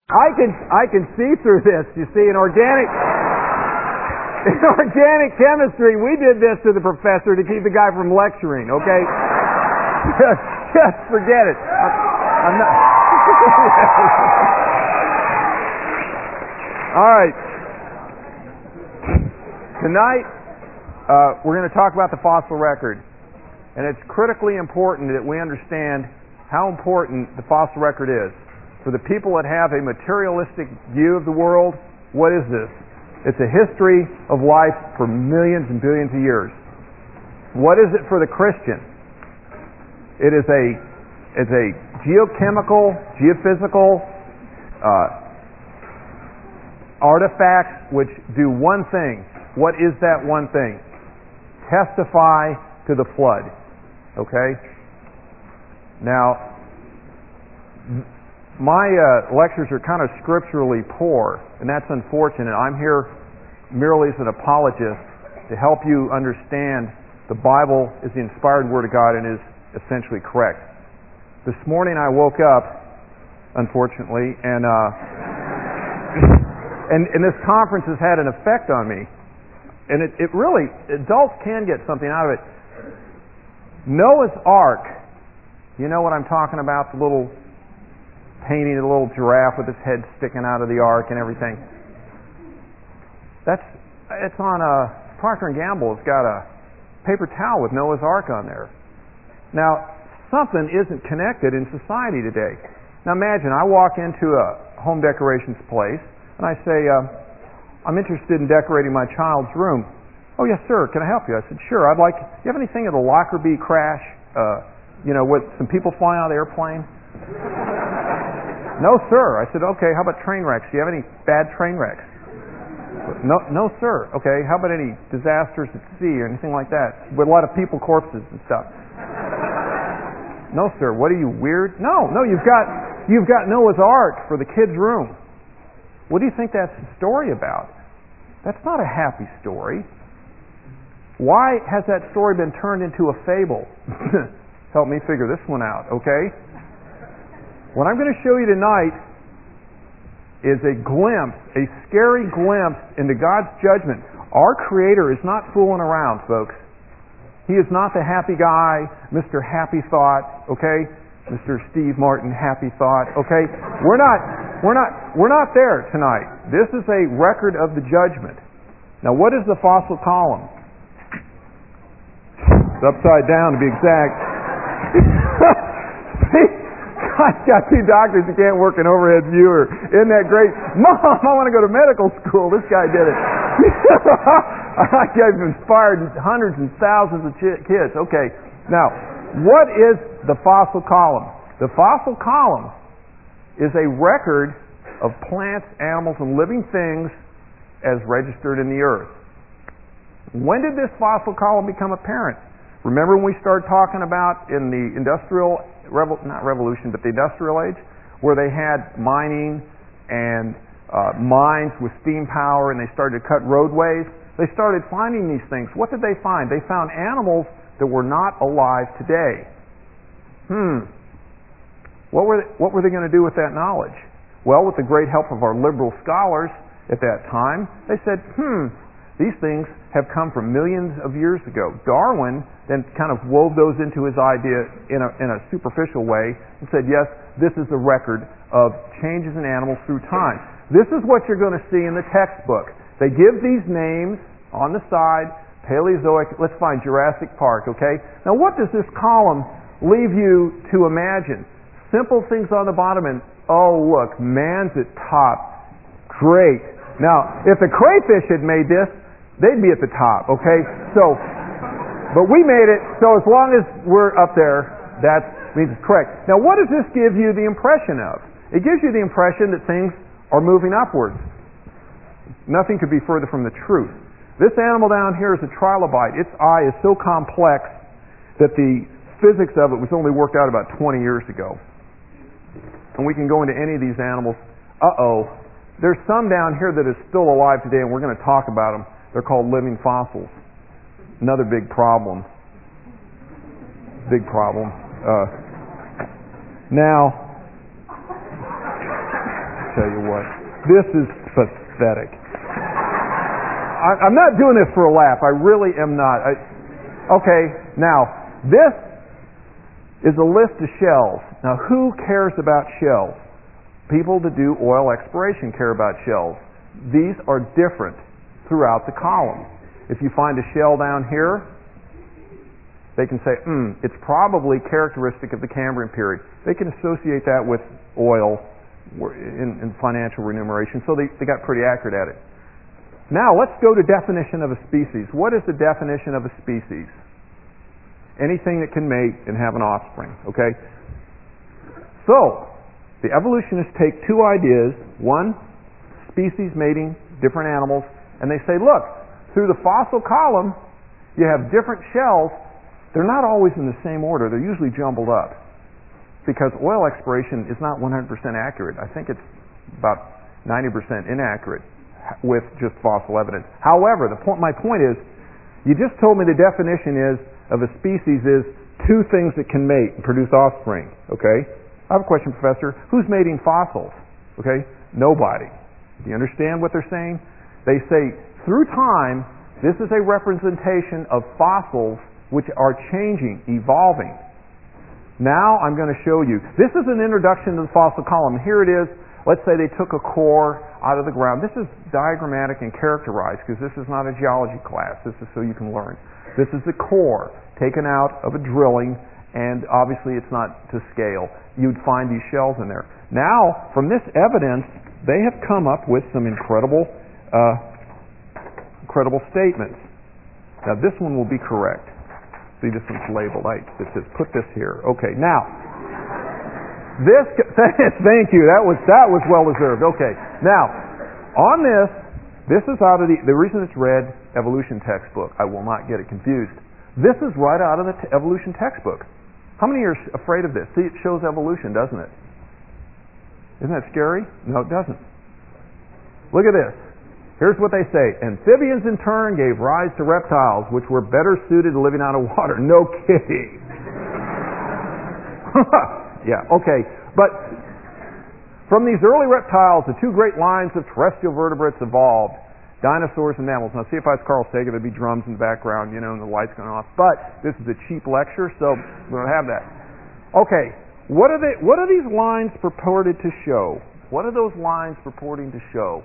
I can see through this. You see, in organic chemistry, we did this to the professor to keep the guy from lecturing. Okay, just forget it. I'm not. All right. Tonight, we're going to talk about the fossil record, and it's critically important that we understand how important the fossil record is. For the people that have a materialistic view of the world, what is this? It's a history of life for millions and billions of years. What is it for the Christian? It is a geochemical, geophysical artifacts which do one thing. What is that one thing? Testify to the flood. Okay? Now, my lectures are kind of scripturally poor, and that's unfortunate. I'm here merely as an apologist to help you understand the Bible is the inspired Word of God and is essentially correct. This morning I woke up, unfortunately, and this conference has had an effect on me. And it really, adults can get something out of it. Noah's Ark, you know what I'm talking about? The little painting, a little giraffe with its head sticking out of the ark and everything. It's on Procter & Gamble. It's got a paper towel with Noah's Ark on there. Now, something isn't connected in society today. Now imagine, I walk into a home decorations place and I say, I'm interested in decorating my child's room. Oh, yes, sir. Can I help you? I said, sure. I'd like, do you have anything of the Lockerbie crash? With some people flying out of the airplane? No, sir. I said, okay, how about train wrecks? Do you have any bad train wrecks? No, sir. Okay, how about any disasters at sea or anything like that? With a lot of people corpses and stuff. No, sir. What are you, weird? No, you've got Noah's Ark for the kids' room. What do you think that's a story about? That's not a happy story. Why has that story been turned into a fable? Help me figure this one out, okay? What I'm going to show you tonight is a glimpse, a scary glimpse into God's judgment. Our Creator is not fooling around, folks. He is not the happy guy, Mr. Happy Thought, okay? Mr. Steve Martin, Happy Thought, okay? We're not there tonight. This is a record of the judgment. Now, what is the fossil column? It's upside down, to be exact. I've got two doctors who can't work an overhead viewer. Isn't that great? Mom, I want to go to medical school. This guy did it. I've inspired hundreds and thousands of kids. Okay, now, what is the fossil column? The fossil column is a record of plants, animals, and living things as registered in the earth. When did this fossil column become apparent? Remember when we started talking about in the industrial the industrial age, where they had mining and mines with steam power, and they started to cut roadways. They started finding these things. What did they find? They found animals that were not alive today. What were they going to do with that knowledge? Well, with the great help of our liberal scholars at that time, they said, these things have come from millions of years ago. Darwin then kind of wove those into his idea in a superficial way and said, yes, this is a record of changes in animals through time. This is what you're going to see in the textbook. They give these names on the side, Paleozoic, let's find Jurassic Park, okay? Now what does this column leave you to imagine? Simple things on the bottom and, oh look, man's at top. Great. Now, if the crayfish had made this, they'd be at the top, okay? So, but we made it, so as long as we're up there, that means it's correct. Now, what does this give you the impression of? It gives you the impression that things are moving upwards. Nothing could be further from the truth. This animal down here is a trilobite. Its eye is so complex that the physics of it was only worked out about 20 years ago. And we can go into any of these animals. There's some down here that is still alive today, and we're going to talk about them. They're called living fossils. Another big problem. Now, tell you what, this is pathetic. I'm not doing this for a laugh. I really am not. Okay, now, this is a list of shells. Now, who cares about shells? People that do oil exploration care about shells. These are different throughout the column. If you find a shell down here, they can say, it's probably characteristic of the Cambrian period. They can associate that with oil in financial remuneration, so they got pretty accurate at it. Now, let's go to definition of a species. What is the definition of a species? Anything that can mate and have an offspring, okay? So, the evolutionists take two ideas, one, species mating, different animals, and they say, look, through the fossil column, you have different shells. They're not always in the same order. They're usually jumbled up because oil exploration is not 100% accurate. I think it's about 90% inaccurate with just fossil evidence. However, my point is, you just told me the definition of a species is two things that can mate and produce offspring, okay? I have a question, Professor. Who's mating fossils? Okay? Nobody. Do you understand what they're saying? They say, through time, this is a representation of fossils which are changing, evolving. Now I'm going to show you. This is an introduction to the fossil column. Here it is. Let's say they took a core out of the ground. This is diagrammatic and characterized because this is not a geology class. This is so you can learn. This is the core taken out of a drilling, and obviously it's not to scale. You'd find these shells in there. Now, from this evidence, they have come up with some incredible statements. Now, this one will be correct. See, this one's labeled. It says, put this here. Okay, now, this, thank you. That was well deserved. Okay, now, on this is out of the reason it's red, evolution textbook. I will not get it confused. This is right out of the evolution textbook. How many are afraid of this? See, it shows evolution, doesn't it? Isn't that scary? No, it doesn't. Look at this. Here's what they say. Amphibians in turn gave rise to reptiles, which were better suited to living out of water. No kidding. Yeah, okay. But from these early reptiles, the two great lines of terrestrial vertebrates evolved. Dinosaurs and mammals. Now, see, if I was Carl Sagan, there'd be drums in the background, and the lights going off. But this is a cheap lecture, so we don't have that. Okay, what are these lines purported to show? What are those lines purporting to show?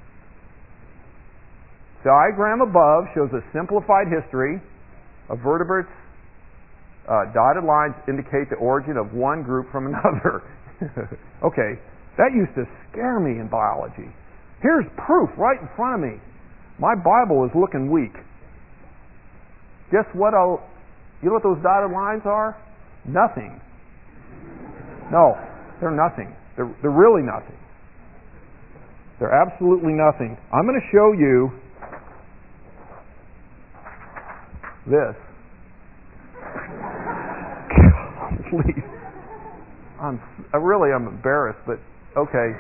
The diagram above shows a simplified history of vertebrates. Dotted lines indicate the origin of one group from another. Okay, that used to scare me in biology. Here's proof right in front of me. My Bible is looking weak. Guess what? You know what those dotted lines are? Nothing. No, they're nothing. They're really nothing. They're absolutely nothing. I'm going to show you this. Please. I'm embarrassed, but okay.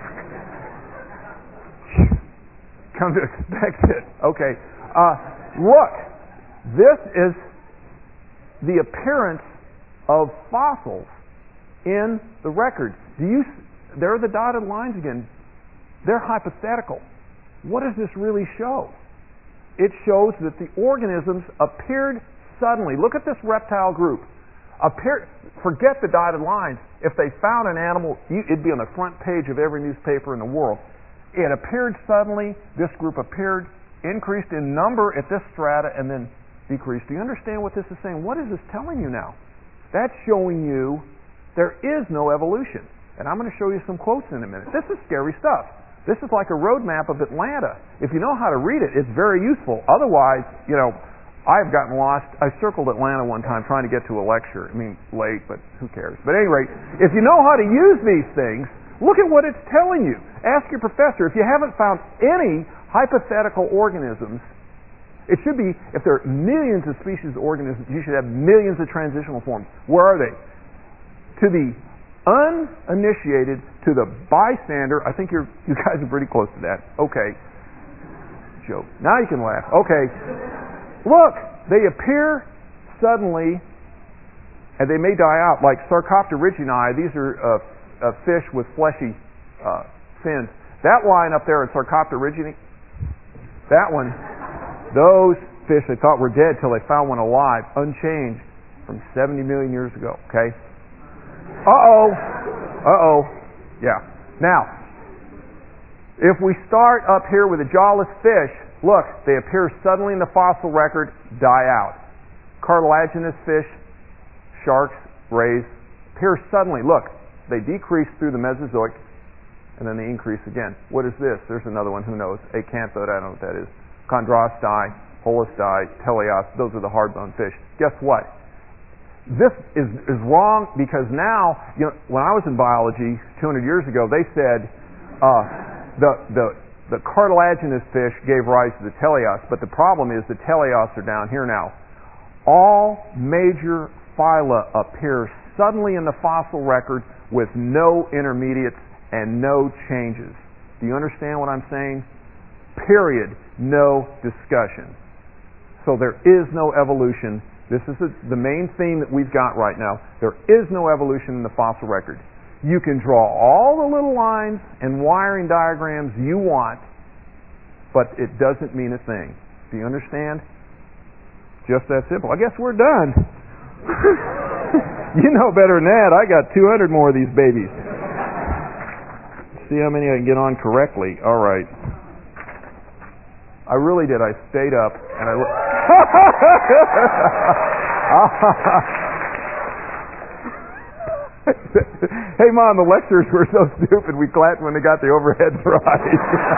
Come to expect it. Okay. Look, this is the appearance of fossils in the record. There are the dotted lines again. They're hypothetical. What does this really show? It shows that the organisms appeared suddenly. Look at this reptile group. Forget the dotted lines. If they found an animal, it'd be on the front page of every newspaper in the world. It appeared suddenly. This group appeared, increased in number at this strata, and then decreased. Do you understand what this is saying? What is this telling you now? That's showing you there is no evolution. And I'm going to show you some quotes in a minute. This is scary stuff. This is like a roadmap of Atlanta. If you know how to read it, it's very useful. Otherwise, I've gotten lost. I circled Atlanta one time trying to get to a lecture. I mean, late, but who cares? But at any rate, if you know how to use these things, look at what it's telling you. Ask your professor. If you haven't found any hypothetical organisms, it should be, if there are millions of species of organisms, you should have millions of transitional forms. Where are they? To the uninitiated, to the bystander, I think you guys are pretty close to that. Okay. Joke. Now you can laugh. Okay. Look, they appear suddenly, and they may die out, like Sarcopterygiinae. These are fish with fleshy fins. That line up there at Sarcopterygidae, that one, those fish they thought were dead till they found one alive, unchanged, from 70 million years ago, okay? Yeah. Now, if we start up here with a jawless fish, look, they appear suddenly in the fossil record, die out. Cartilaginous fish, sharks, rays, appear suddenly. Look, they decrease through the Mesozoic, and then they increase again. What is this? There's another one, who knows? Acanthode, I don't know what that is. Chondrosti, Holosti, Teleos, those are the hard-bone fish. Guess what? This is wrong because now, when I was in biology 200 years ago, they said the cartilaginous fish gave rise to the teleos, but the problem is the teleos are down here now. All major phyla appear suddenly in the fossil record with no intermediates and no changes. Do you understand what I'm saying? Period. No discussion. So there is no evolution. This is the main theme that we've got right now. There is no evolution in the fossil record. You can draw all the little lines and wiring diagrams you want, but it doesn't mean a thing. Do you understand? Just that simple. I guess we're done. You know better than that. I got 200 more of these babies. See how many I can get on correctly. All right. I really did. I stayed up and I Hey, Mom, the lectures were so stupid we clapped when they got the overheads right.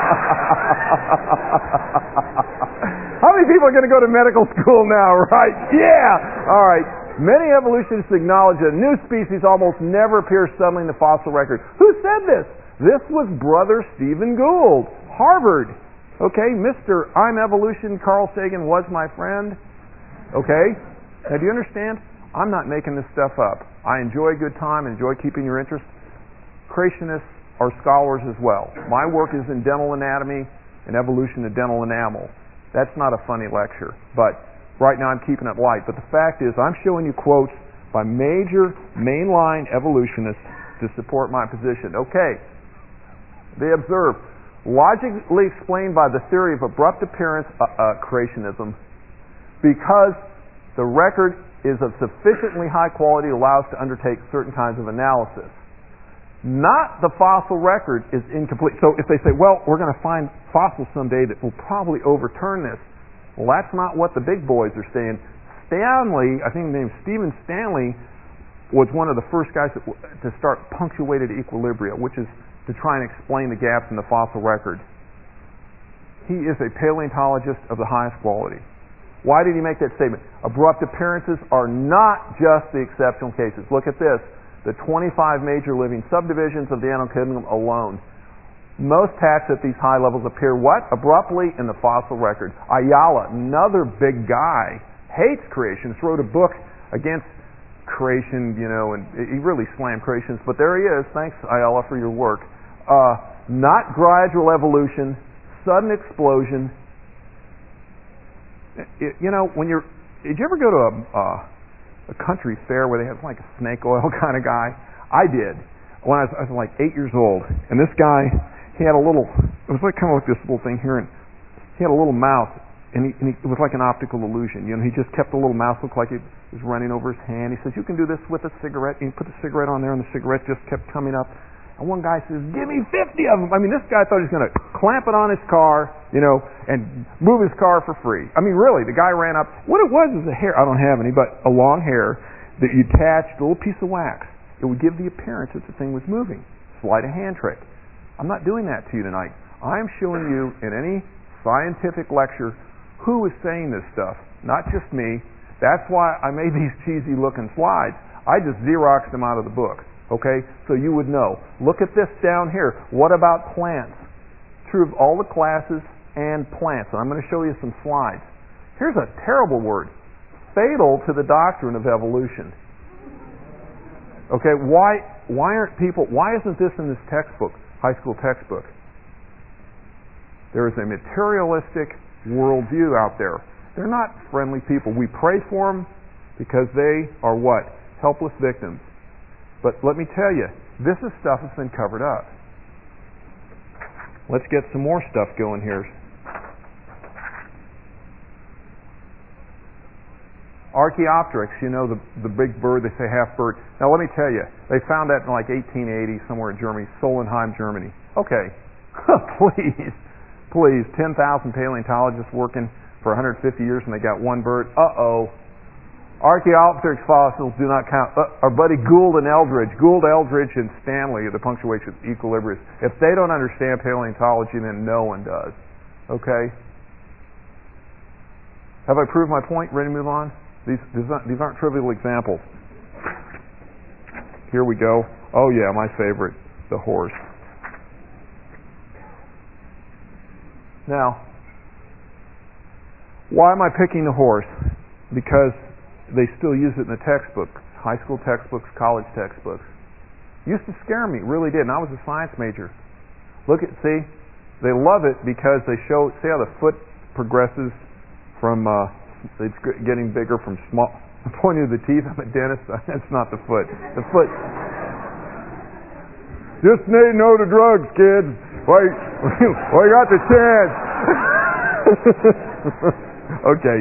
How many people are going to go to medical school now, right? Yeah! All right. Many evolutionists acknowledge that a new species almost never appears suddenly in the fossil record. Who said this? This was Brother Stephen Gould, Harvard. Okay, Mr. I'm Evolution, Carl Sagan was my friend. Okay? Now, do you understand? I'm not making this stuff up. I enjoy a good time, enjoy keeping your interest. Creationists are scholars as well. My work is in dental anatomy and evolution of dental enamel. That's not a funny lecture, but right now I'm keeping it light. But the fact is, I'm showing you quotes by major mainline evolutionists to support my position. Okay. They observe, logically explained by the theory of abrupt appearance creationism, because the record is of sufficiently high quality to allow us to undertake certain kinds of analysis. Not the fossil record is incomplete. So if they say, well, we're going to find fossils someday that will probably overturn this, well, that's not what the big boys are saying. Stanley, I think the name Stephen Stanley, was one of the first guys to start punctuated equilibria, which is to try and explain the gaps in the fossil record. He is a paleontologist of the highest quality. Why did he make that statement? Abrupt appearances are not just the exceptional cases. Look at this. The 25 major living subdivisions of the animal kingdom alone. Most taxa at these high levels appear what? Abruptly in the fossil record. Ayala, another big guy, hates creationists, wrote a book against creation, and he really slammed creationists, but there he is. Thanks, Ayala, for your work. Not gradual evolution, sudden explosion. Did you ever go to a country fair where they have like a snake oil kind of guy? I did. When I was like 8 years old, and this guy, he had it was like kind of like this little thing here, and he had a little mouth, and it was like an optical illusion. He just kept the little mouth look like it was running over his hand. He says, you can do this with a cigarette. And he put the cigarette on there, and the cigarette just kept coming up. And one guy says, give me 50 of them. I mean, this guy thought he was going to clamp it on his car, and move his car for free. I mean, really, the guy ran up. What it was is a hair. I don't have any, but a long hair that you attached a little piece of wax. It would give the appearance that the thing was moving. Sleight of hand trick. I'm not doing that to you tonight. I'm showing you in any scientific lecture who is saying this stuff, not just me. That's why I made these cheesy looking slides. I just Xeroxed them out of the book. Okay, so you would know. Look at this down here. What about plants? True of all the classes and plants. And I'm going to show you some slides. Here's a terrible word. Fatal to the doctrine of evolution. Okay, why isn't this in this textbook, high school textbook? There is a materialistic worldview out there. They're not friendly people. We pray for them because they are what? Helpless victims. But let me tell you, this is stuff that's been covered up. Let's get some more stuff going here. Archaeopteryx, the big bird, they say half bird. Now let me tell you, they found that in like 1880 somewhere in Germany, Solnheim, Germany. Okay, please, 10,000 paleontologists working for 150 years and they got one bird. Archaeopteryx fossils do not count. Our buddy Gould and Eldridge and Stanley are the punctuation equilibrists. If they don't understand paleontology, then no one does. Okay? Have I proved my point? Ready to move on? These aren't trivial examples. Here we go. Oh yeah, my favorite, the horse. Now, why am I picking the horse? Because they still use it in the textbooks, high school textbooks, college textbooks. Used to scare me, really did, and I was a science major. See, they love it because they see how the foot progresses from, it's getting bigger from small. I'm pointing to the teeth. I'm a dentist. That's not the foot. The foot. Just say no to drugs, kids. Why you got the chance? Okay.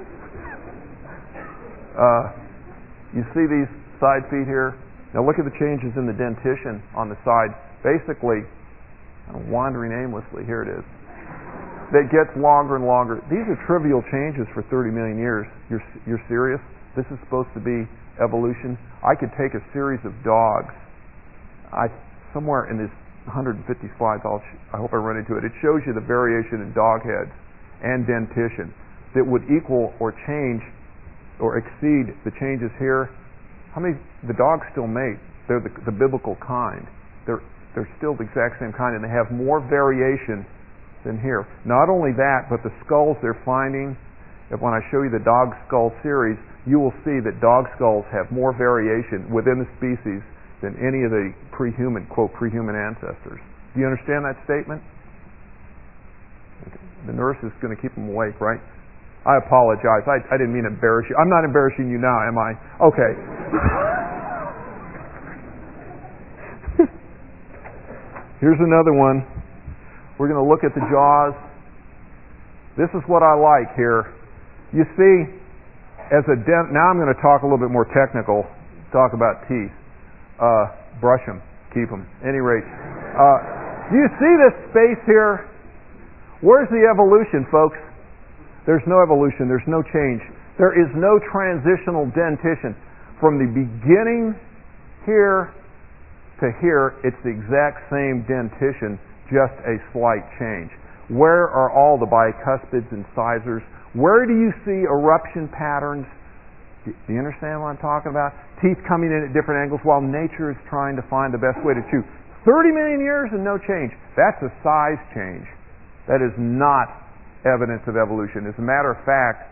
You see these side feet here? Now look at the changes in the dentition on the side. Basically, I'm wandering aimlessly. Here it is. That gets longer and longer. These are trivial changes for 30 million years. You're serious? This is supposed to be evolution? I could take a series of dogs. Somewhere in this 150 slides, I hope I run into it. It shows you the variation in dog heads and dentition that would equal or change or exceed the changes here. The dogs still mate. They're the biblical kind. They're still the exact same kind, and they have more variation than here. Not only that, but the skulls they're finding, when I show you the dog skull series, you will see that dog skulls have more variation within the species than any of the pre-human, quote, pre-human ancestors. Do you understand that statement? Okay. The nurse is going to keep them awake, right? I apologize. I didn't mean to embarrass you. I'm not embarrassing you now, am I? Okay. Here's another one. We're going to look at the jaws. This is what I like here. You see, now I'm going to talk a little bit more technical, talk about teeth. Brush them, keep them. Any rate, do you see this space here? Where's the evolution, folks? There's no evolution. There's no change. There is no transitional dentition. From the beginning here to here, it's the exact same dentition, just a slight change. Where are all the bicuspids and incisors? Where do you see eruption patterns? Do you understand what I'm talking about? Teeth coming in at different angles while nature is trying to find the best way to chew. 30 million years and no change. That's a size change. That is not evidence of evolution. As a matter of fact,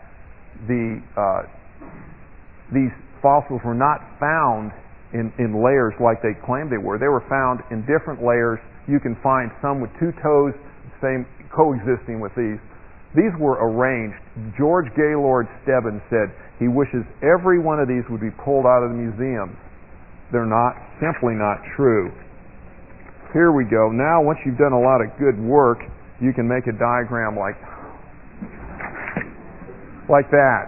these fossils were not found in layers like they claimed they were. They were found in different layers. You can find some with two toes, same coexisting with these. These were arranged. George Gaylord Stebbins said he wishes every one of these would be pulled out of the museums. They're simply not true. Here we go. Now, once you've done a lot of good work, you can make a diagram like that.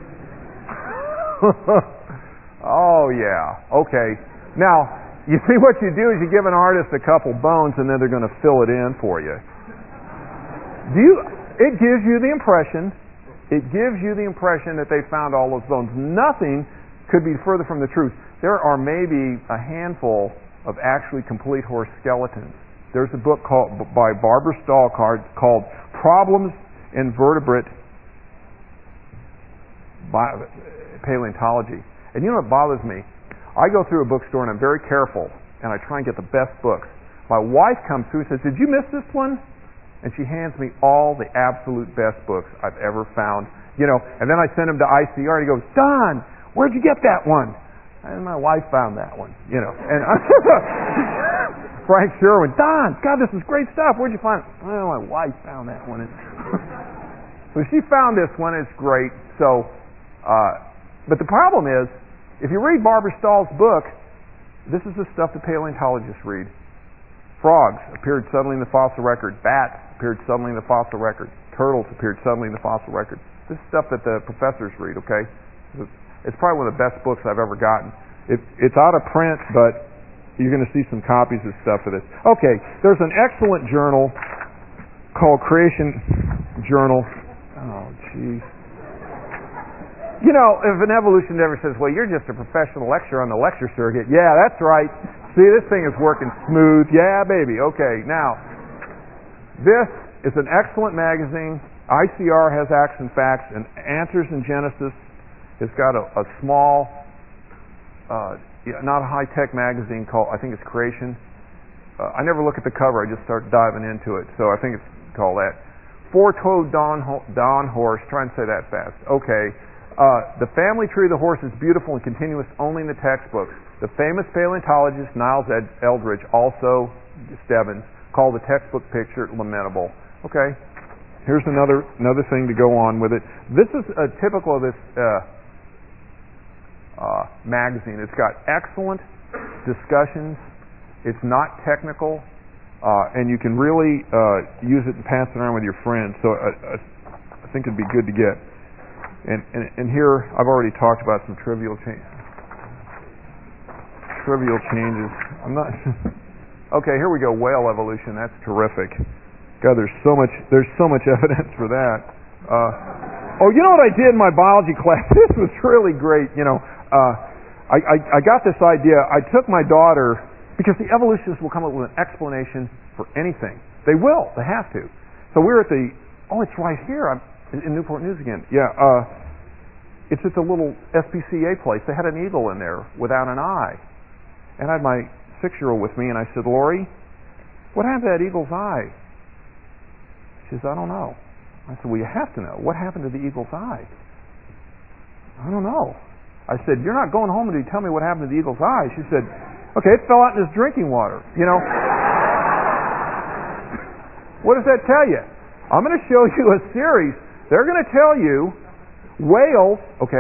Oh, yeah. Okay. Now, you see what you do is you give an artist a couple bones and then they're going to fill it in for you. It gives you the impression that they found all those bones. Nothing could be further from the truth. There are maybe a handful of actually complete horse skeletons. There's a book by Barbara Stahl called Problems in Vertebrate Paleontology. And you know what bothers me? I go through a bookstore and I'm very careful and I try and get the best books. My wife comes through and says, "Did you miss this one?" And she hands me all the absolute best books I've ever found. And then I send them to ICR and he goes, "Don, where'd you get that one?" And my wife found that one, And Frank Sherwin, "Don, God, this is great stuff. Where'd you find it?" "Well, my wife found that one." So she found this one. It's great. So, but the problem is, if you read Barbara Stahl's book, this is the stuff the paleontologists read. Frogs appeared suddenly in the fossil record. Bats appeared suddenly in the fossil record. Turtles appeared suddenly in the fossil record. This is stuff that the professors read, okay? It's probably one of the best books I've ever gotten. It's out of print, but you're going to see some copies of stuff of this. Okay, there's an excellent journal called Creation Journal. Oh, jeez. You know, if an evolution ever says, well, you're just a professional lecturer on the lecture circuit, yeah, that's right. See, this thing is working smooth. Yeah, baby. Okay, now, this is an excellent magazine. ICR has Acts and Facts, and Answers in Genesis has got a small, not a high-tech magazine called, I think it's Creation. I never look at the cover. I just start diving into it. So I think it's called that. Four-toed dawn horse. Try and say that fast. Okay. The family tree of the horse is beautiful and continuous only in the textbooks. The famous paleontologist Niles Eldridge, also Stebbins, called the textbook picture lamentable. Okay. Here's another thing to go on with it. This is typical of this magazine. It's got excellent discussions. It's not technical, and you can really use it and pass it around with your friends. So I think it'd be good to get. And here I've already talked about some trivial changes. I'm not. Okay, here we go. Whale evolution. That's terrific. God, there's so much evidence for that. Oh, you know what I did in my biology class? This was really great. You know, I got this idea. I took my daughter, because the evolutionists will come up with an explanation for anything. They will. They have to. So we're at it's right here. I'm in Newport News again. Yeah. It's at the little SPCA place. They had an eagle in there without an eye. And I had my 6-year-old with me, and I said, Lori, what happened to that eagle's eye? She says, I don't know. I said, well, you have to know. What happened to the eagle's eye? I don't know. I said, you're not going home until you tell me what happened to the eagle's eye. She said, okay, it fell out in his drinking water. You know. What does that tell you? I'm going to show you a series. They're going to tell you whales,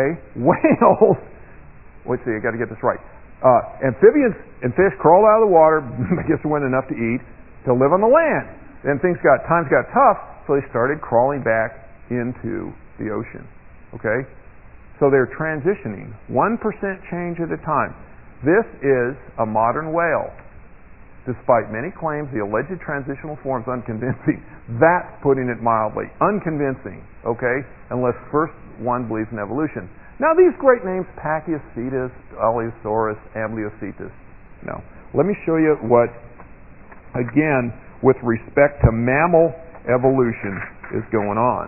let's see, I got to get this right. Amphibians and fish crawled out of the water, I guess there wasn't enough to eat, to live on the land. Then times got tough, so they started crawling back into the ocean. Okay? So they're transitioning, 1% change at a time. This is a modern whale. Despite many claims, the alleged transitional form is unconvincing. That's putting it mildly. Unconvincing, okay? Unless first one believes in evolution. Now these great names, Pachycetus, Allosaurus, Ambliocetus. No. Let me show you what, again, with respect to mammal evolution is going on.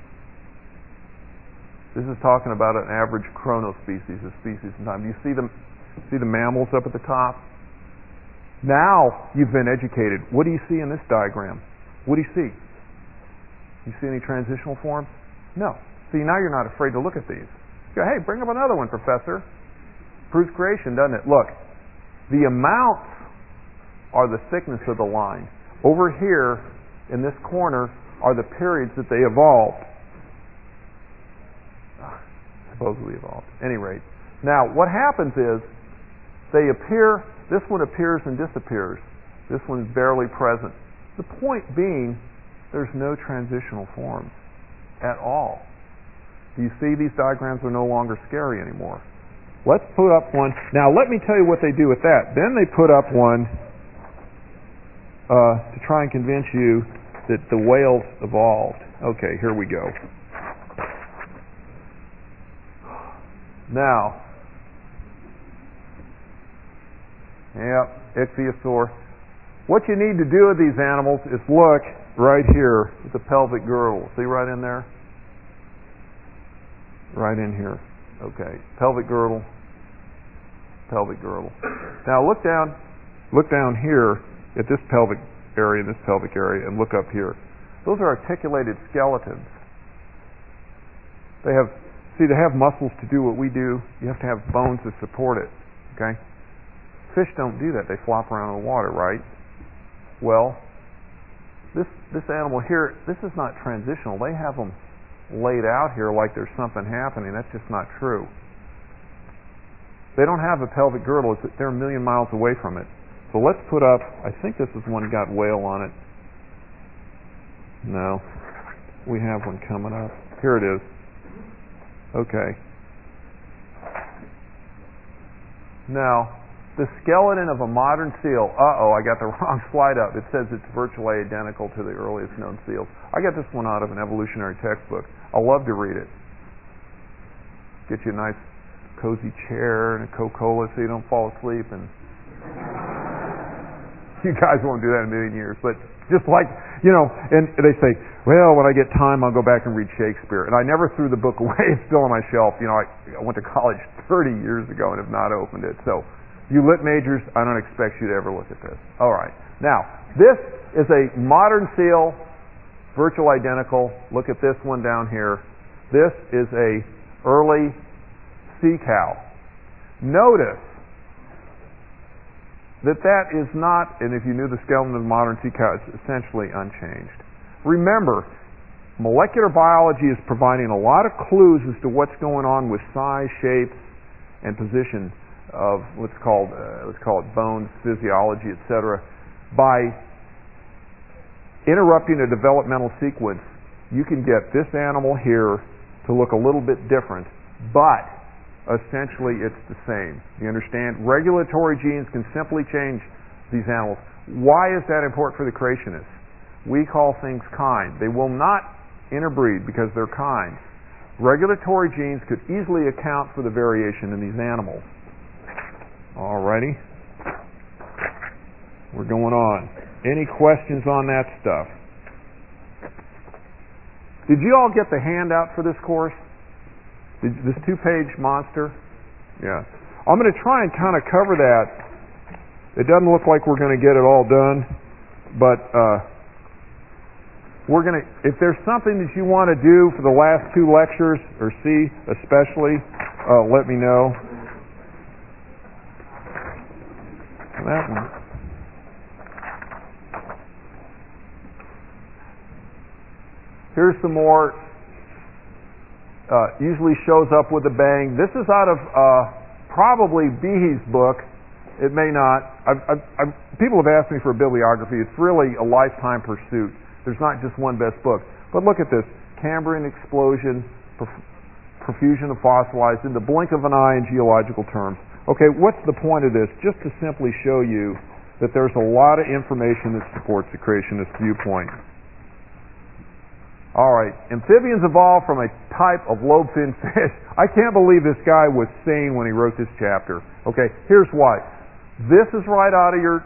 This is talking about an average chronospecies, a species in time. Do you see the mammals up at the top? Now you've been educated. What do you see in this diagram? What do you see? You see any transitional forms? No. See, now you're not afraid to look at these. You go, hey, bring up another one, Professor. Proves creation, doesn't it? Look, the amounts are the thickness of the line. Over here, in this corner, are the periods that they evolved. Supposedly evolved. At any rate. Now, what happens is, they appear. This one appears and disappears. This one's barely present. The point being, there's no transitional forms at all. Do you see these diagrams are no longer scary anymore? Let's put up one. Now, let me tell you what they do with that. Then they put up one to try and convince you that the whales evolved. Okay, here we go. Now, ichthyosaur. What you need to do with these animals is look right here at the pelvic girdle. See right in there? Right in here. Okay. Pelvic girdle. Now look down here at this pelvic area, and look up here. Those are articulated skeletons. They have muscles to do what we do. You have to have bones to support it. Okay? Fish don't do that. They flop around in the water, right? Well, this animal here, this is not transitional. They have them laid out here like there's something happening. That's just not true. They don't have a pelvic girdle. They're a million miles away from it. So let's put up, I think this is one got whale on it. No. We have one coming up. Here it is. Okay. Now, the skeleton of a modern seal. I got the wrong slide up. It says it's virtually identical to the earliest known seals. I got this one out of an evolutionary textbook. I'll love to read it. Get you a nice cozy chair and a Coca-Cola so you don't fall asleep. And you guys won't do that in a million years. But just like, and they say, well, when I get time, I'll go back and read Shakespeare. And I never threw the book away. It's still on my shelf. I went to college 30 years ago and have not opened it. So you lit majors, I don't expect you to ever look at this. All right. Now, this is a modern seal, virtual identical. Look at this one down here. This is a early sea cow. Notice that is not, and if you knew the skeleton of the modern sea cow, it's essentially unchanged. Remember, molecular biology is providing a lot of clues as to what's going on with size, shapes, and position of let's call it bones, physiology, etc. By interrupting a developmental sequence, you can get this animal here to look a little bit different, but essentially it's the same. You understand? Regulatory genes can simply change these animals. Why is that important for the creationists? We call things kind. They will not interbreed because they're kind. Regulatory genes could easily account for the variation in these animals. Alrighty. We're going on. Any questions on that stuff? Did you all get the handout for this course? This 2-page monster? Yeah. I'm going to try and kind of cover that. It doesn't look like we're going to get it all done, but we're going to, if there's something that you want to do for the last 2 lectures, or see especially, let me know. That one. Here's some more. Usually shows up with a bang. This is out of probably Behe's book. It may not. People have asked me for a bibliography. It's really a lifetime pursuit. There's not just one best book. But look at this. Cambrian explosion, profusion of fossilized in the blink of an eye in geological terms. Okay, what's the point of this? Just to simply show you that there's a lot of information that supports the creationist viewpoint. All right, amphibians evolved from a type of lobe-finned fish. I can't believe this guy was sane when he wrote this chapter. Okay, here's why. This is right out of your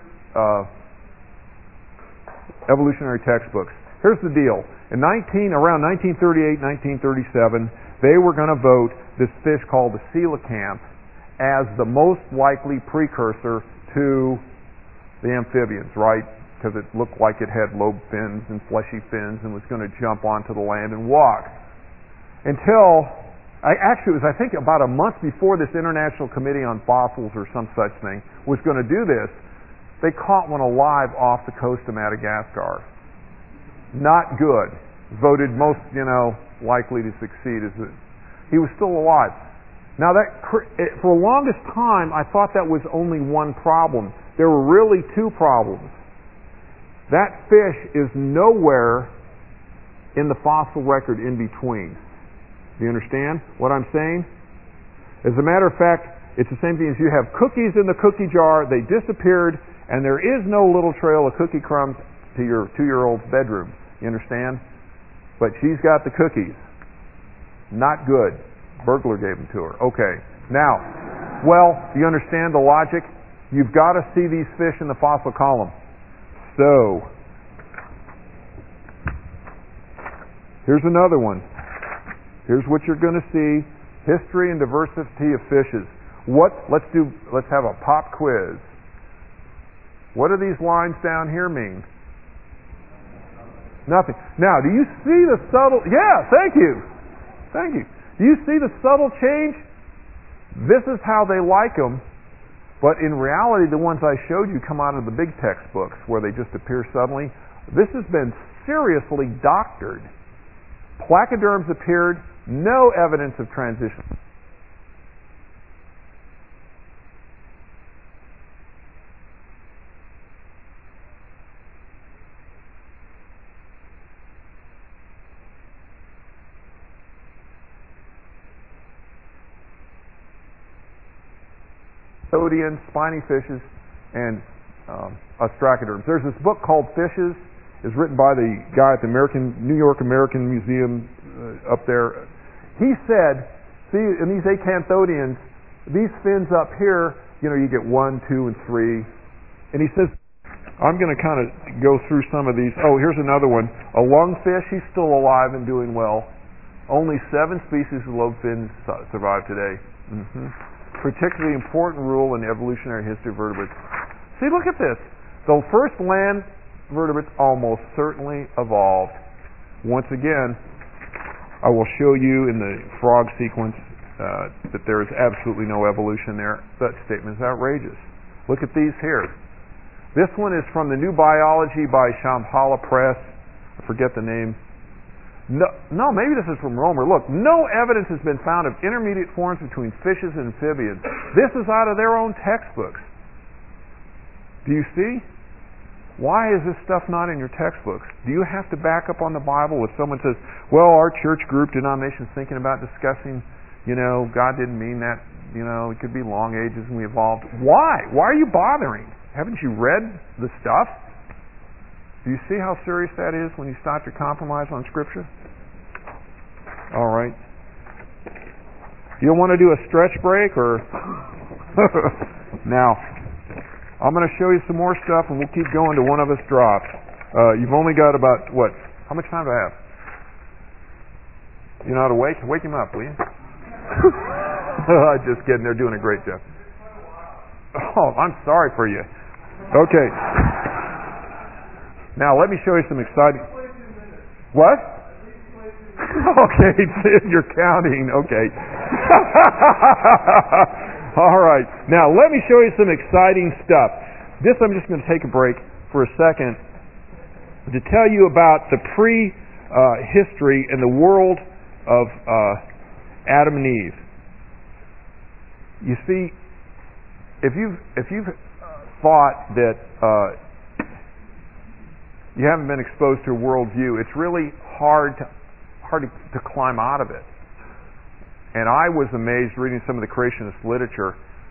evolutionary textbooks. Here's the deal. Around 1938, 1937, they were going to vote this fish called the coelacanth as the most likely precursor to the amphibians, right? Because it looked like it had lobe fins and fleshy fins and was going to jump onto the land and walk. Until, it was I think about a month before this International Committee on Fossils or some such thing was going to do this, they caught one alive off the coast of Madagascar. Not good. Voted most, likely to succeed. He was still alive. Now, for the longest time, I thought that was only one problem. There were really 2 problems. That fish is nowhere in the fossil record in between. Do you understand what I'm saying? As a matter of fact, it's the same thing as you have cookies in the cookie jar. They disappeared, and there is no little trail of cookie crumbs to your 2-year-old's bedroom. You understand? But she's got the cookies. Not good. Burglar gave them to her. Okay. Now, do you understand the logic? You've got to see these fish in the fossil column. So, here's another one. Here's what you're going to see. History and diversity of fishes. Let's have a pop quiz. What do these lines down here mean? Nothing. Now, do you see the subtle... Yeah, thank you. Thank you. Do you see the subtle change? This is how they like them. But in reality, the ones I showed you come out of the big textbooks where they just appear suddenly. This has been seriously doctored. Placoderms appeared, no evidence of transition. acanthodians, spiny fishes, and ostracoderms. There's this book called Fishes. It's written by the guy at the New York American Museum up there. He said, see, in these acanthodians, these fins up here, you get 1, 2, and 3. And he says, I'm going to kind of go through some of these. Oh, here's another one. A lungfish, he's still alive and doing well. Only 7 species of lobe fins survive today. Particularly important rule in the evolutionary history of vertebrates. See, look at this. The first land vertebrates almost certainly evolved. Once again, I will show you in the frog sequence that there is absolutely no evolution there. That statement is outrageous. Look at these here. This one is from the New Biology by Shambhala Press. I forget the name. No, maybe this is from Romer. Look, no evidence has been found of intermediate forms between fishes and amphibians. This is out of their own textbooks. Do you see? Why is this stuff not in your textbooks? Do you have to back up on the Bible if someone says, well, our church group denomination's thinking about discussing, God didn't mean that, it could be long ages and we evolved. Why? Why are you bothering? Haven't you read the stuff? Do you see how serious that is when you start to compromise on Scripture? All right. You don't want to do a stretch break or... Now, I'm going to show you some more stuff and we'll keep going till one of us drops. You've only got about, how much time do I have? You're not awake? Wake him up, will you? Just kidding, they're doing a great job. Oh, I'm sorry for you. Okay. Now, let me show you some exciting... What? Okay, you're counting. Okay. All right. Now, let me show you some exciting stuff. I'm just going to take a break for a second to tell you about the pre-history in the world of Adam and Eve. You see, if you've thought that you haven't been exposed to a worldview, it's really hard to climb out of it. And I was amazed reading some of the creationist literature.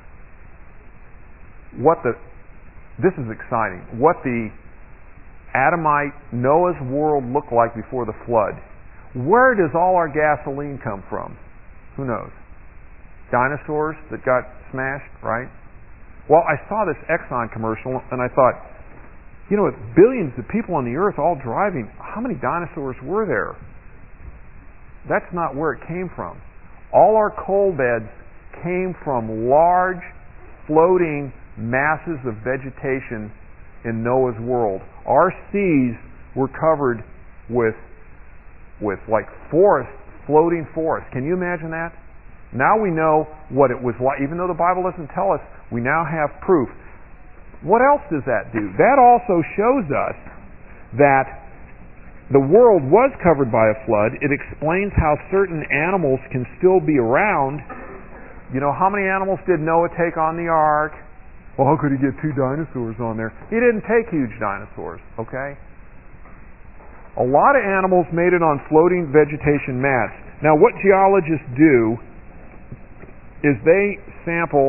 This is exciting. What the Adamite Noah's world looked like before the flood. Where does all our gasoline come from? Who knows? Dinosaurs that got smashed, right? Well, I saw this Exxon commercial and I thought, with billions of people on the earth all driving, how many dinosaurs were there? That's not where it came from. All our coal beds came from large, floating masses of vegetation in Noah's world. Our seas were covered with like forests, floating forests. Can you imagine that? Now we know what it was like. Even though the Bible doesn't tell us, we now have proof. What else does that do? That also shows us that the world was covered by a flood. It explains how certain animals can still be around. How many animals did Noah take on the ark? Well, how could he get 2 dinosaurs on there? He didn't take huge dinosaurs, okay? A lot of animals made it on floating vegetation mats. Now, what geologists do is they sample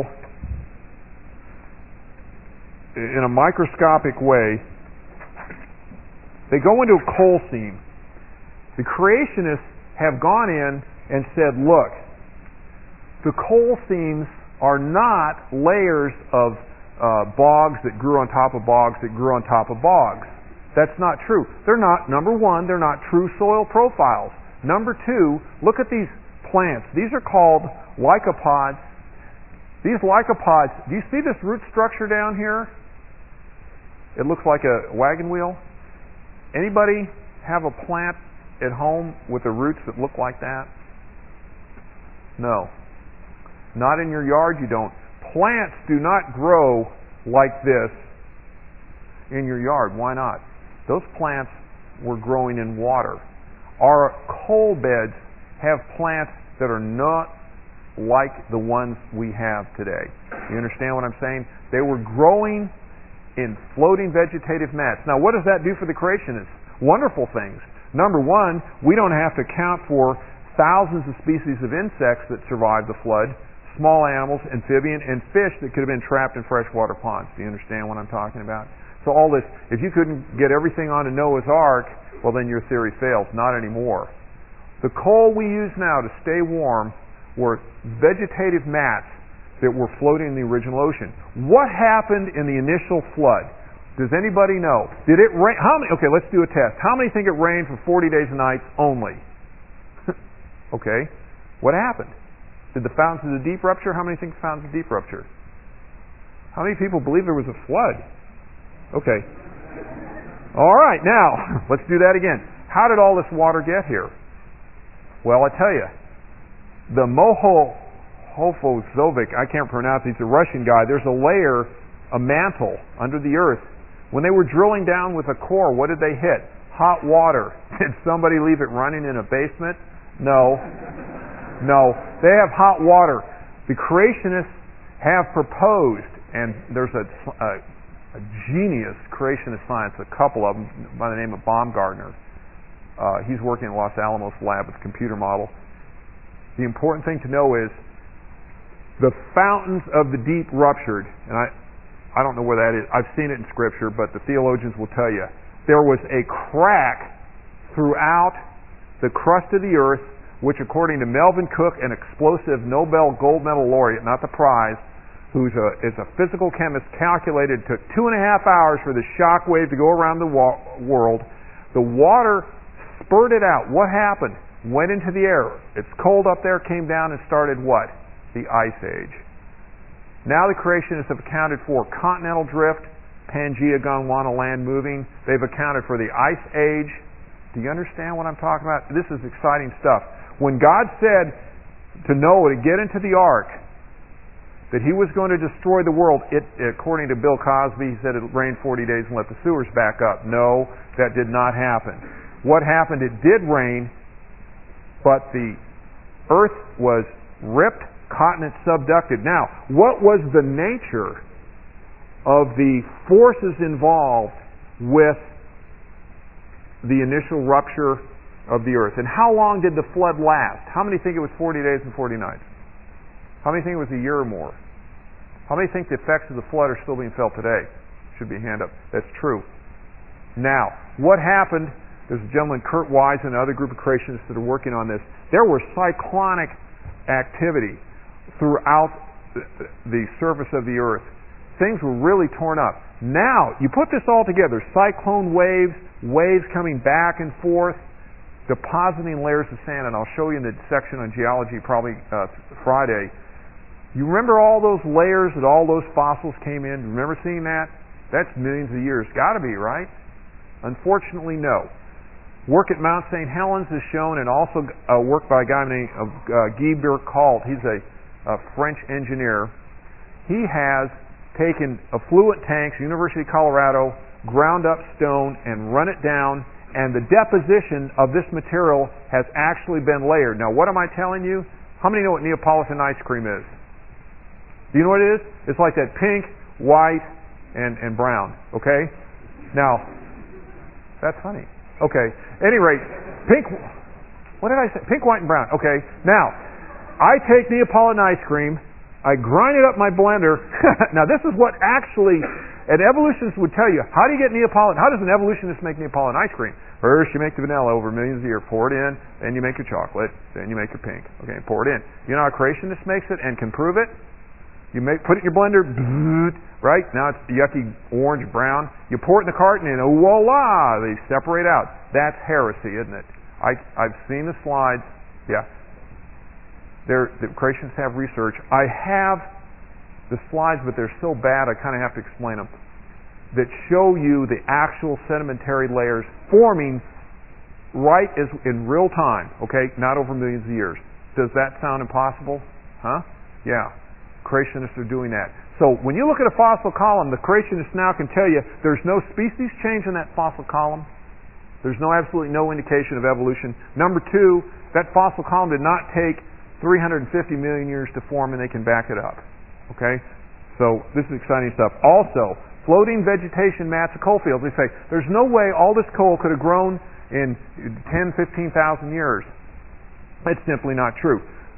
in a microscopic way. They go into a coal seam. The creationists have gone in and said, look, the coal seams are not layers of bogs that grew on top of bogs that grew on top of bogs. That's not true. They're not, number one, they're not true soil profiles. Number two, look at these plants. These are called lycopods. These lycopods, do you see this root structure down here? It looks like a wagon wheel. Anybody have a plant at home with the roots that look like that? No. Not in your yard, you don't. Plants do not grow like this in your yard. Why not? Those plants were growing in water. Our coal beds have plants that are not like the ones we have today. You understand what I'm saying? They were growing in floating vegetative mats. Now, what does that do for the creationists? Wonderful things. Number one, we don't have to account for thousands of species of insects that survived the flood. small animals, amphibian, and fish that could have been trapped in freshwater ponds. Do you understand what I'm talking about? So all this, if you couldn't get everything onto Noah's Ark, well then your theory fails. Not anymore. The coal we use now to stay warm were vegetative mats that were floating in the original ocean. What happened in the initial flood? Does anybody know? Did it rain? Okay, let's do a test. How many think it rained for 40 days and nights only? Okay. What happened? Did the fountains of the deep rupture? How many think the fountains of the deep ruptured? How many people believe there was a flood? Okay. All right, now, let's do that again. How did all this water get here? Well, I tell you, the Moholy-Zovic, I can't pronounce it, he's a Russian guy, there's a layer, a mantle under the earth. When they were drilling down with a core, what did they hit? Hot water. Did somebody leave it running in a basement? No. No. They have hot water. The creationists have proposed, and there's a genius creationist science, a couple of them by the name of Baumgartner. He's working in Los Alamos lab with a computer model. The important thing to know is the fountains of the deep ruptured, and I don't know where that is. I've seen it in Scripture, but the theologians will tell you. There was a crack throughout the crust of the earth, which according to Melvin Cook, an explosive Nobel gold medal laureate, not the prize, who is a physical chemist, calculated it took 2.5 hours for the shock wave to go around the world. The water spurted out. What happened? Went into the air. It's cold up there, came down and started what? The Ice Age. Now the creationists have accounted for continental drift, Pangea, Gondwana, land moving. They've accounted for the Ice Age. Do you understand what I'm talking about? This is exciting stuff. When God said to Noah to get into the ark, that he was going to destroy the world, according to Bill Cosby, he said it rained 40 days and let the sewers back up. No, that did not happen. What happened? It did rain, but the earth was ripped, continents subducted. Now, what was the nature of the forces involved with the initial rupture of the earth? And how long did the flood last? How many think it was 40 days and 40 nights? How many think it was a year or more? How many think the effects of the flood are still being felt today? Should be a hand up. That's true. Now, what happened? There's a gentleman, Kurt Wise, and another group of creationists that are working on this. There was cyclonic activity throughout the surface of the earth. Things were really torn up. Now, you put this all together, cyclone waves, waves coming back and forth, depositing layers of sand, and I'll show you in the section on geology probably Friday. You remember all those layers that all those fossils came in? Remember seeing that? That's millions of years. Got to be, right? Unfortunately, no. Work at Mount St. Helens is shown, and also work by a guy named Guy Burckhardt. He's a French engineer. He has taken effluent tanks, University of Colorado, ground up stone, and run it down, and the deposition of this material has actually been layered. Now, what am I telling you? How many know what Neapolitan ice cream is? Do you know what it is? It's like that pink, white, and brown. Okay? Now, that's funny. Okay. At any rate, pink, what did I say? Pink, white, and brown. Okay. Now, I take Neapolitan ice cream, I grind it up in my blender. Now, this is what actually an evolutionist would tell you. How do you get Neapolitan? How does an evolutionist make Neapolitan ice cream? First, you make the vanilla over millions of years, pour it in, then you make your chocolate, then you make your pink. Okay, pour it in. You know how a creationist makes it and can prove it? You put it in your blender, right? Now it's yucky orange, brown. You pour it in the carton, and voila, they separate out. That's heresy, isn't it? I've seen the slides. Yeah. The creationists have research. I have the slides, but they're so bad I kind of have to explain them, that show you the actual sedimentary layers forming right as in real time, okay? Not over millions of years. Does that sound impossible? Huh? Yeah. Creationists are doing that. So when you look at a fossil column, the creationists now can tell you there's no species change in that fossil column. There's absolutely no indication of evolution. Number two, that fossil column did not take 350 million years to form, and they can back it up. Okay? So this is exciting stuff. Also, floating vegetation mats of coal fields. They say there's no way all this coal could have grown in 10, 15,000 years. It's simply not true.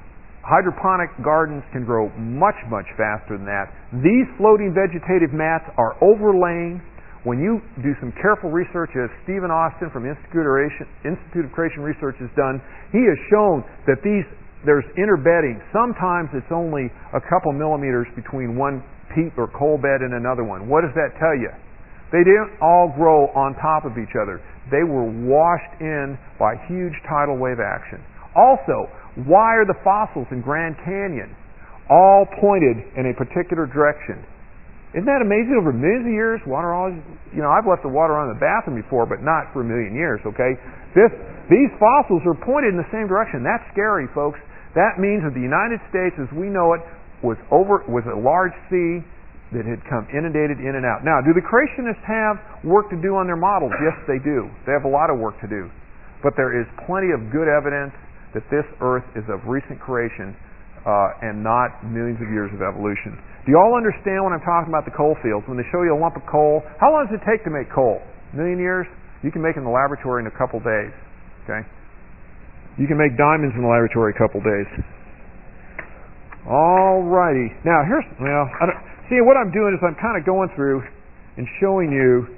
Hydroponic gardens can grow much, much faster than that. These floating vegetative mats are overlaying. When you do some careful research, as Stephen Austin from Institute of Creation Research has done, he has shown that there's interbedding. Sometimes it's only a couple millimeters between one peat or coal bed and another one. What does that tell you? They didn't all grow on top of each other. They were washed in by huge tidal wave action. Also, why are the fossils in Grand Canyon all pointed in a particular direction? Isn't that amazing? Over millions of years, water always, I've left the water on in the bathroom before, but not for a million years, okay? These fossils are pointed in the same direction. That's scary, folks. That means that the United States, as we know it, was a large sea that had come inundated in and out. Now, do the creationists have work to do on their models? Yes, they do. They have a lot of work to do. But there is plenty of good evidence that this earth is of recent creation and not millions of years of evolution. Do you all understand when I'm talking about the coal fields? When they show you a lump of coal, how long does it take to make coal? A million years? You can make it in the laboratory in a couple days. Okay? You can make diamonds in the laboratory a couple days. All righty. Now, see, what I'm doing is I'm kind of going through and showing you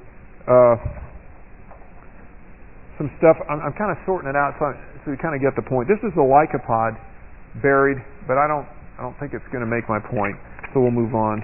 some stuff. I'm kind of sorting it out so you kind of get the point. This is the lycopod buried, but I don't think it's going to make my point. So we'll move on.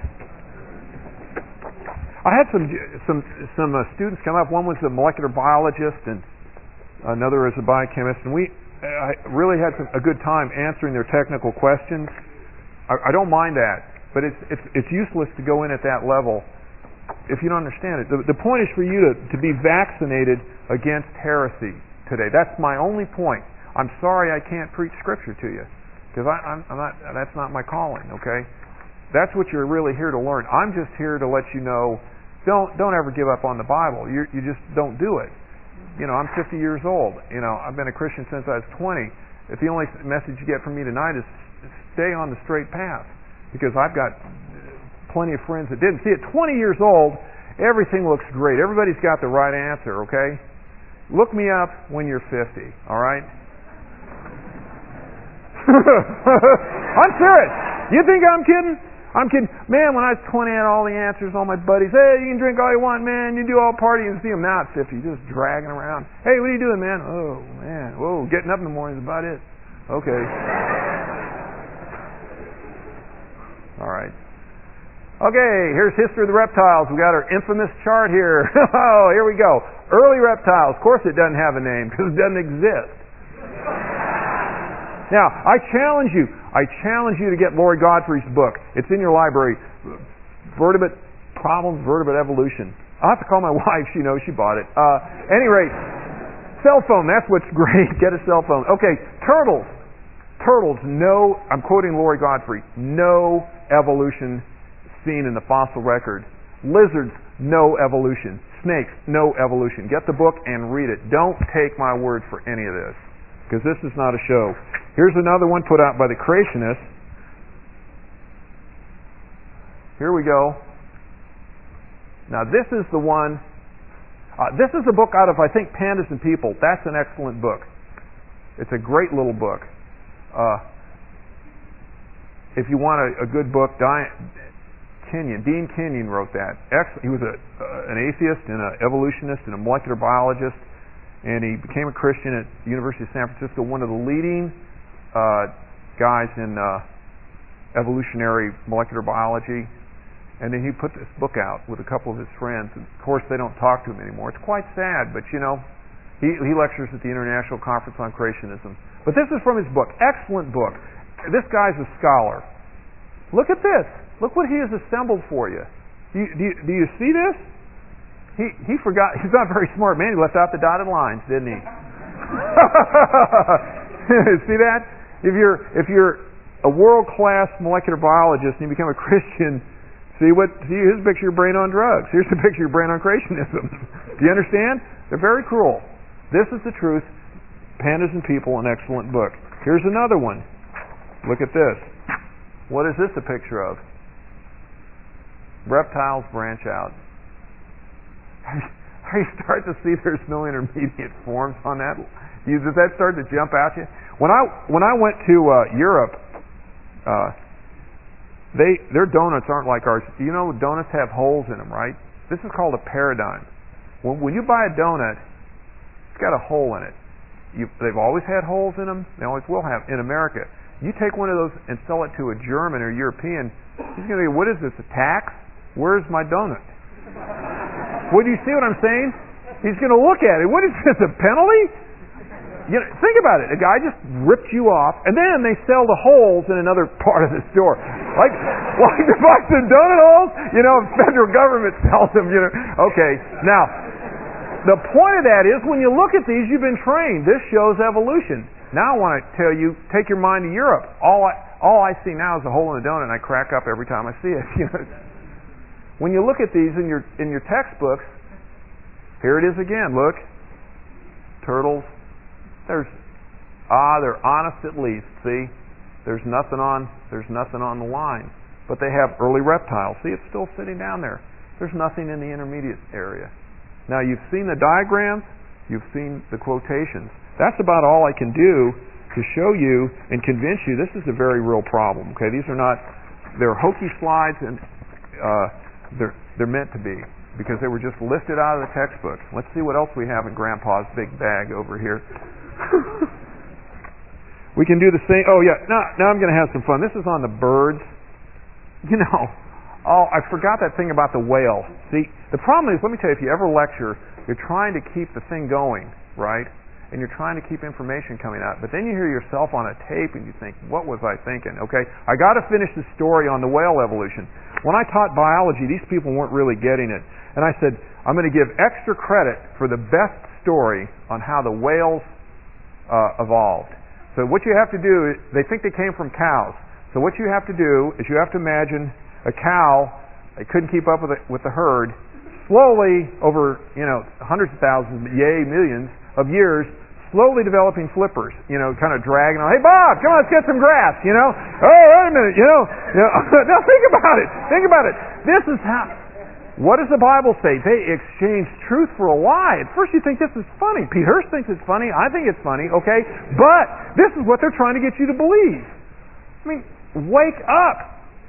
I had some students come up. One was a molecular biologist, and another is a biochemist, and I really had a good time answering their technical questions. I don't mind that, but it's useless to go in at that level if you don't understand it. The point is for you to be vaccinated against heresy today. That's my only point. I'm sorry I can't preach Scripture to you because I'm not. That's not my calling. Okay, that's what you're really here to learn. I'm just here to let you know. Don't ever give up on the Bible. You just don't do it. I'm 50 years old. I've been a Christian since I was 20. If the only message you get from me tonight is stay on the straight path, because I've got plenty of friends that didn't. See, at 20 years old, everything looks great. Everybody's got the right answer, okay? Look me up when you're 50, all right? I'm serious. You think I'm kidding? I'm kidding. Man, when I was 20, I had all the answers, all my buddies. Hey, you can drink all you want, man. You do all party and see them. Now at 50, just dragging around. Hey, what are you doing, man? Oh, man. Whoa, getting up in the morning is about it. Okay. All right. Okay, here's history of the reptiles. We got our infamous chart here. Oh, here we go. Early reptiles. Of course it doesn't have a name because it doesn't exist. Now, I challenge you to get Lori Godfrey's book. It's in your library. Vertebrate Problems, Vertebrate Evolution. I'll have to call my wife. She knows, she bought it. Any rate, cell phone, that's what's great. Get a cell phone. Okay, turtles. Turtles, no, I'm quoting Lori Godfrey, no evolution seen in the fossil record. Lizards, no evolution. Snakes, no evolution. Get the book and read it. Don't take my word for any of this, because this is not a show. Here's another one put out by the creationists. Here we go. Now this is the one. This is a book out of, I think, Pandas and People. That's an excellent book. It's a great little book. If you want a good book, Dean Kenyon wrote that. He was an atheist and an evolutionist and a molecular biologist, and he became a Christian at the University of San Francisco, one of the leading guys in evolutionary molecular biology. And then he put this book out with a couple of his friends. And of course, they don't talk to him anymore. It's quite sad, but he lectures at the International Conference on Creationism. But this is from his book. Excellent book. This guy's a scholar. Look at this. Look what he has assembled for you. Do you see this? He forgot. He's not very smart, man. He left out the dotted lines, didn't he? See that? If you're a world-class molecular biologist and you become a Christian, here's a picture of your brain on drugs. Here's a picture of your brain on creationism. Do you understand? They're very cruel. This is the truth. Pandas and People, an excellent book. Here's another one. Look at this. What is this a picture of? Reptiles branch out. Are you starting to see there's no intermediate forms on that? Does that start to jump out at you? When I went to Europe Their donuts aren't like ours. You know, donuts have holes in them, right? This is called a paradigm. When you buy a donut, it's got a hole in it. They've always had holes in them. They always will have in America. You take one of those and sell it to a German or European, he's going to say, what is this, a tax? Where's my donut? Well, do you see what I'm saying? He's going to look at it. What is this, a penalty? You know, think about it. A guy just ripped you off, and then they sell the holes in another part of the store. Like the donut holes, you know, federal government sells them, you know. Okay, now, the point of that is when you look at these, you've been trained. This shows evolution. Now I want to tell you, take your mind to Europe. All I see now is a hole in the donut, and I crack up every time I see it. You know? When you look at these in your textbooks, here it is again. Look, turtles. They're honest at least. See, there's nothing on the line. But they have early reptiles. See, it's still sitting down there. There's nothing in the intermediate area. Now you've seen the diagrams, you've seen the quotations. That's about all I can do to show you and convince you this is a very real problem. Okay, these are not, they're hokey slides, and they're meant to be because they were just lifted out of the textbook. Let's see what else we have in Grandpa's big bag over here. We can do the same. Oh yeah, now I'm going to have some fun. This is on the birds. You know, I forgot that thing about the whale. See, the problem is, let me tell you, if you ever lecture, you're trying to keep the thing going, right? And you're trying to keep information coming out. But then you hear yourself on a tape and you think, what was I thinking? Okay, I got to finish the story on the whale evolution. When I taught biology, these people weren't really getting it. And I said, I'm going to give extra credit for the best story on how the whales evolved. So what you have to do, they think they came from cows. So what you have to do is you have to imagine a cow, it couldn't keep up with the herd, slowly over, hundreds of thousands, millions of years, slowly developing flippers, kind of dragging on. Hey Bob, come on, let's get some grass, Oh, wait a minute, Now think about it. This is how, what does the Bible say? They exchanged truth for a lie. At first you think this is funny. Pete Hurst thinks it's funny. I think it's funny, okay? But this is what they're trying to get you to believe. I mean, wake up.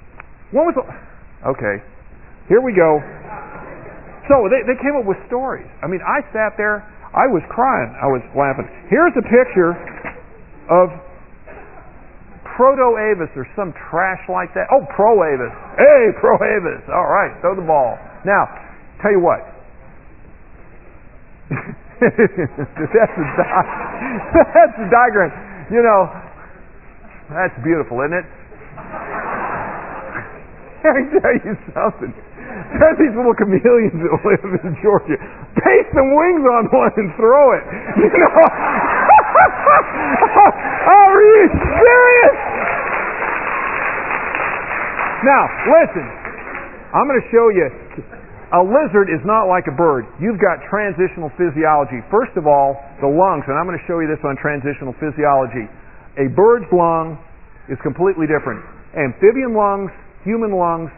Okay, here we go. So they came up with stories. I mean, I sat there, I was crying, I was laughing. Here's a picture of Proto-Avis or some trash like that. Oh, Pro-Avis. Hey, Pro-Avis. All right, throw the ball. Now, tell you what. That's the diagram. That's beautiful, isn't it? Let me tell you something. There's these little chameleons that live in Georgia. Paste some wings on one and throw it. Are you serious? Now, listen. I'm going to show you. A lizard is not like a bird. You've got transitional physiology. First of all, the lungs, and I'm going to show you this on transitional physiology. A bird's lung is completely different. Amphibian lungs, human lungs,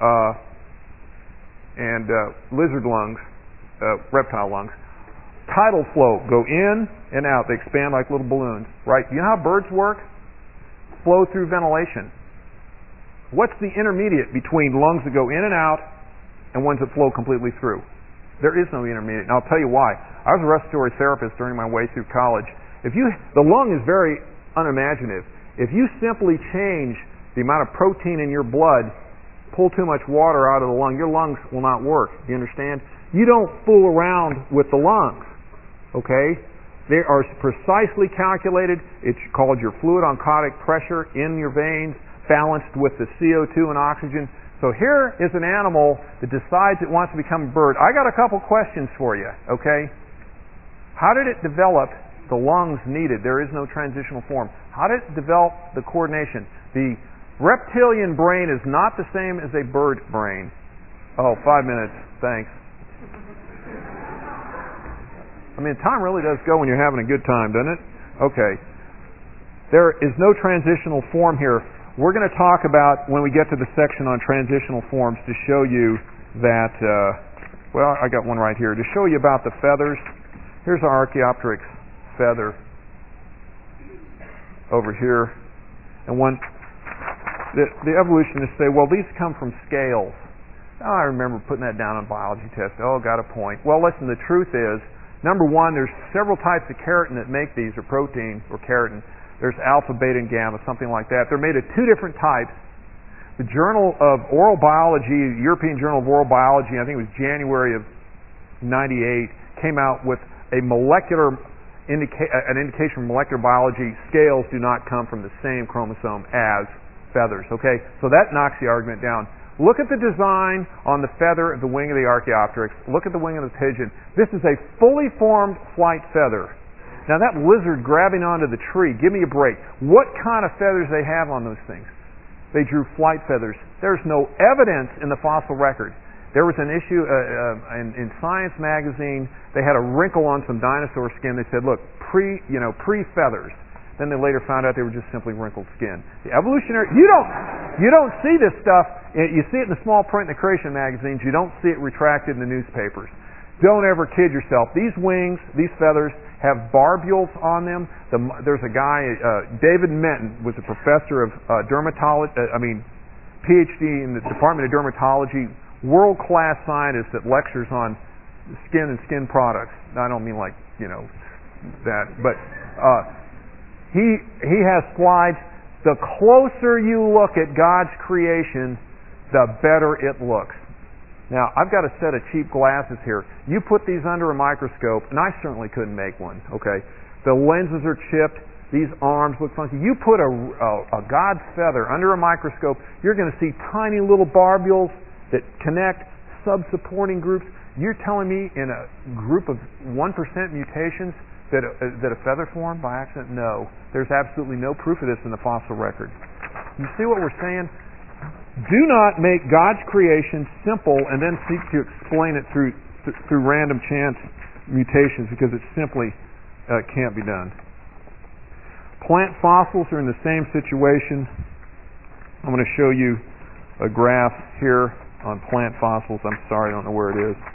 and lizard lungs, reptile lungs, tidal flow, go in and out. They expand like little balloons, right? You know how birds work? Flow through ventilation. What's the intermediate between lungs that go in and out and ones that flow completely through? There is no intermediate, and I'll tell you why. I was a respiratory therapist during my way through college. The lung is very unimaginative. If you simply change the amount of protein in your blood, pull too much water out of the lung, your lungs will not work. Do you understand? You don't fool around with the lungs, okay? They are precisely calculated. It's called your fluid oncotic pressure in your veins, balanced with the CO2 and oxygen. So here is an animal that decides it wants to become a bird. I got a couple questions for you, okay? How did it develop the lungs needed? There is no transitional form. How did it develop the coordination? The reptilian brain is not the same as a bird brain. Oh, 5 minutes. Thanks. I mean, time really does go when you're having a good time, doesn't it? Okay. There is no transitional form here. We're going to talk about, when we get to the section on transitional forms, to show you that, I got one right here, to show you about the feathers. Here's our Archaeopteryx feather over here. And the evolutionists say, well, these come from scales. Oh, I remember putting that down on a biology test. Oh, got a point. Well, listen, the truth is, number one, there's several types of keratin that make these, or protein, or keratin. There's alpha, beta, and gamma, something like that. They're made of two different types. The Journal of Oral Biology, European Journal of Oral Biology, I think it was January of 98, came out with an indication from molecular biology. Scales do not come from the same chromosome as feathers. Okay, so that knocks the argument down. Look at the design on the feather of the wing of the Archaeopteryx. Look at the wing of the pigeon. This is a fully formed flight feather. Now that lizard grabbing onto the tree, give me a break. What kind of feathers they have on those things? They drew flight feathers. There's no evidence in the fossil record. There was an issue in Science magazine. They had a wrinkle on some dinosaur skin. They said, look, pre-feathers. Then they later found out they were just simply wrinkled skin. The evolutionary, you don't see this stuff. You see it in the small print in the creation magazines. You don't see it retracted in the newspapers. Don't ever kid yourself. These wings, these feathers, have barbules on them. There's a guy, David Menton, was a professor of dermatology. PhD in the Department of Dermatology, world-class scientist that lectures on skin and skin products. I don't mean like that, but he has slides. The closer you look at God's creation, the better it looks. Now, I've got a set of cheap glasses here. You put these under a microscope, and I certainly couldn't make one, okay? The lenses are chipped. These arms look funky. You put a God's feather under a microscope, you're going to see tiny little barbules that connect sub-supporting groups. You're telling me in a group of 1% mutations that a feather formed by accident? No. There's absolutely no proof of this in the fossil record. You see what we're saying? Do not make God's creation simple and then seek to explain it through random chance mutations, because it simply can't be done. Plant fossils are in the same situation. I'm going to show you a graph here on plant fossils. I'm sorry, I don't know where it is.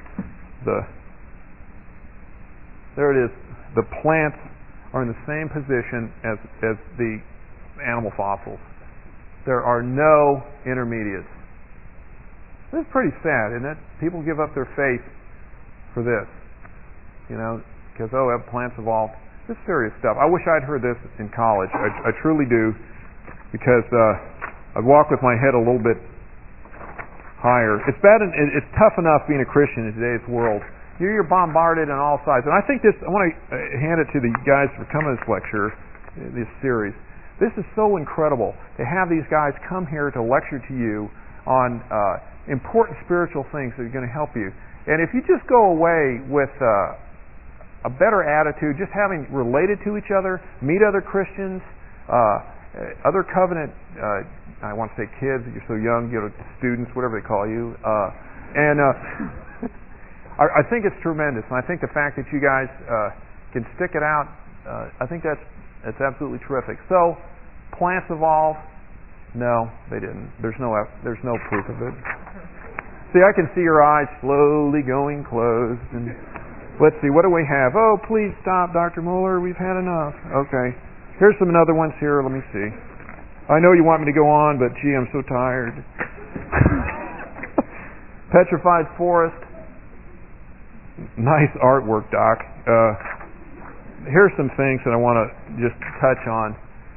There it is. The plants are in the same position as the animal fossils. There are no intermediates. This is pretty sad, isn't it? People give up their faith for this, because have plants evolved? This is serious stuff. I wish I'd heard this in college. I truly do, because I walk with my head a little bit higher. It's bad. It's tough enough being a Christian in today's world. You're bombarded on all sides, and I think this. I want to hand it to the guys for coming to this lecture, this series. This is so incredible to have these guys come here to lecture to you on important spiritual things that are going to help you. And if you just go away with a better attitude, just having related to each other, meet other Christians, other covenant, I want to say kids, you're so young, students, whatever they call you, I think it's tremendous. And I think the fact that you guys can stick it out, I think that's absolutely terrific. So, plants evolved? No, they didn't. There's no proof of it. See, I can see your eyes slowly going closed. And let's see, what do we have? Oh, please stop, Dr. Mueller. We've had enough. Okay. Here's some other ones here. Let me see. I know you want me to go on, but gee, I'm so tired. Petrified forest. Nice artwork, Doc. Here's some things that I want to just touch on.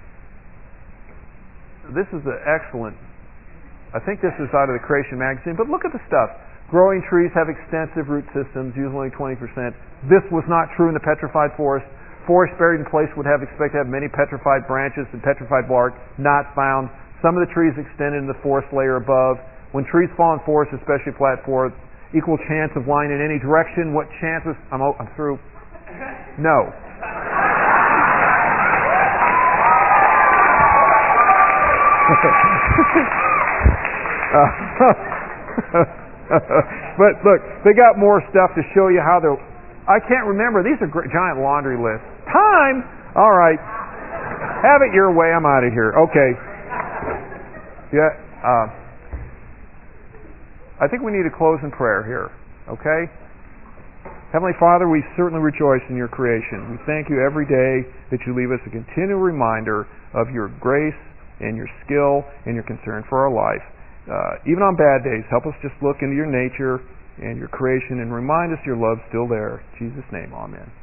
This is an excellent, I think this is out of the Creation magazine, but look at the stuff. Growing trees have extensive root systems, usually 20%. This was not true in the petrified forest. Forest buried in place would have expected to have many petrified branches and petrified bark, not found. Some of the trees extended in the forest layer above. When trees fall in forests, especially flat forests, equal chance of lying in any direction. What chances? I'm through. No. But look, they got more stuff to show you how they're. I can't remember. These are giant laundry lists. Time. All right. Have it your way. I'm out of here. Okay. Yeah. I think we need to close in prayer here. Okay. Heavenly Father, we certainly rejoice in your creation. We thank you every day that you leave us a continual reminder of your grace and your skill and your concern for our life. Even on bad days, help us just look into your nature and your creation and remind us your love's still there. In Jesus' name, amen.